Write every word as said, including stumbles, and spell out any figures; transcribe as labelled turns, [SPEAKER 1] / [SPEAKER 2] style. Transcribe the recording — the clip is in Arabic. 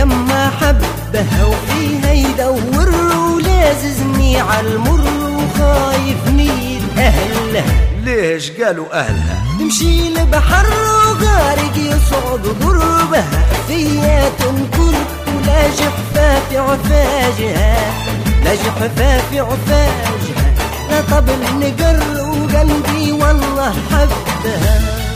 [SPEAKER 1] لما حبها وفيها يدور ولاززني عالمر وخايفني أهلها.
[SPEAKER 2] ليش قالوا أهلها؟
[SPEAKER 1] تمشي لبحر وغارق يصعب ضربها فيا تنكر ولا جحفة في عفاجها، لا جحفة في عفاجها، لا طبل نقر وقلبي والله حبها.